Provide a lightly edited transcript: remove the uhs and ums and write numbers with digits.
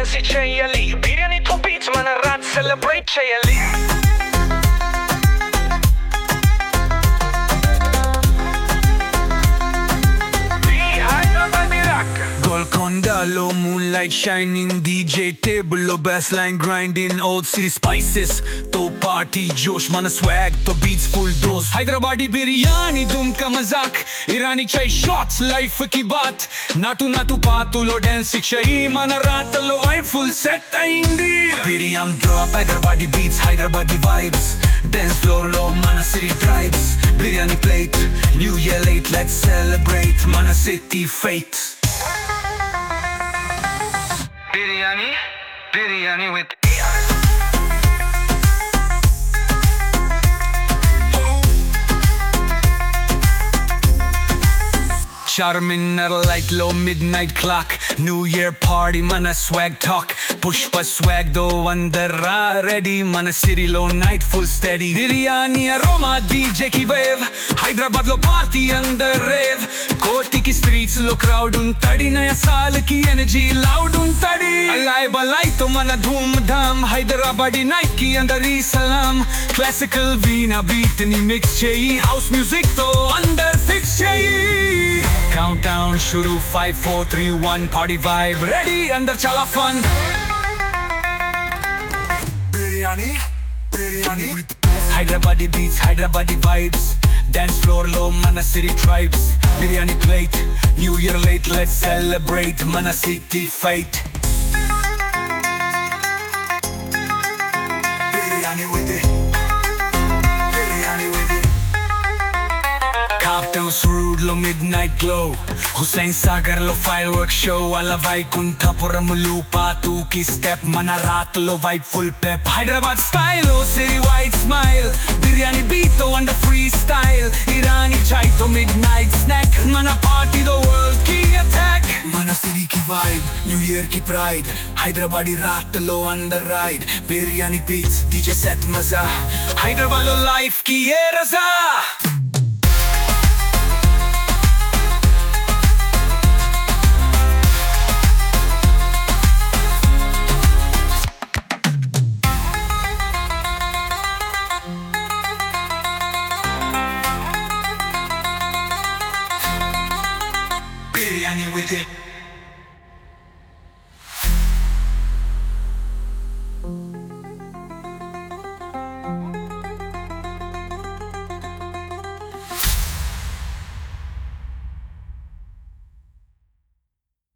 Dance చేయాలి బిర్యానీతో beach మన రాత్ సెలబ్రేట్ చేయాలి Golconda-lo, moonlight shining, DJ table-lo, bassline grinding, old city spices to party josh, mana swag to beats full dose. Hyderabadi biryani, dum ka mazak, Irani chai shots, life ki baat. Natu paatulo dance chai, mana raatalo I full set ayindi. Biryam drop, Hyderabadi beats, Hyderabadi vibes. Dance floor lo, mana city tribes. Biryani plate, New Year late, let's celebrate, mana city fate. Biryani with Charminar light low midnight clock New Year party mana swag talk Pushpa swag do andara ready mana city low night full steady Biryani aroma DJ ki wave Hyderabad lo party under rave Koti ki streets lo crowd untadi naya saal ki energy loud untadi Alai balai to mana dhoom dham Hyderabadi night ki andari salam Classical veena beat ni mix chahi House music to under fix chahi Countdown shuru 5 4 3 1 party vibe ready andar chala fun Biryani Hyderabadi beats Hyderabadi vibes Dance floor low mana city tribes Biryani plate New Year late let's celebrate mana city fate Biryani with it Captain's Road lo midnight glow Hussain Sagar lo fireworks show Ala Vaikunthapuram lupa ki step Mana raat lo vibe full pep Hyderabad style oh city wide smile Biryani beat to under freestyle Irani chai to midnight snack Mana party the world ki attack Mana city ki vibe New Year ki pride Hyderabadi raat lo under ride Biryani beats DJ set maza Hyderabad lo life ki ye raza